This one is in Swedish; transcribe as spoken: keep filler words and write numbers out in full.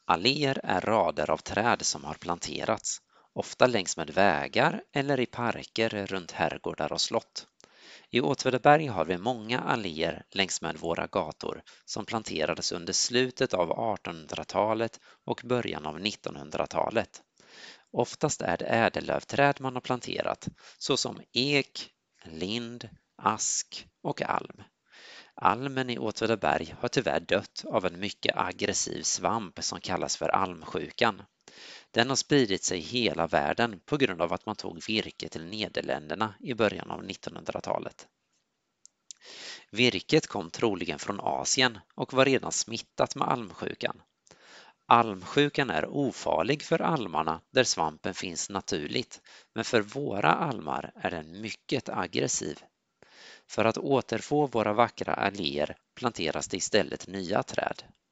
Alléer är rader av träd som har planterats, ofta längs med vägar eller i parker runt herrgårdar och slott. I Åtvidaberg har vi många alléer längs med våra gator som planterades under slutet av artonhundratalet och början av nittonhundratalet. Oftast är det ädellövträd man har planterat, såsom ek, lind, ask och alm. Almen i Åtvidaberg har tyvärr dött av en mycket aggressiv svamp som kallas för almsjukan. Den har spridit sig i hela världen på grund av att man tog virke till Nederländerna i början av nittonhundratalet. Virket kom troligen från Asien och var redan smittat med almsjukan. Almsjukan är ofarlig för almarna där svampen finns naturligt, men för våra almar är den mycket aggressiv. För att återfå våra vackra alléer planteras det istället nya träd.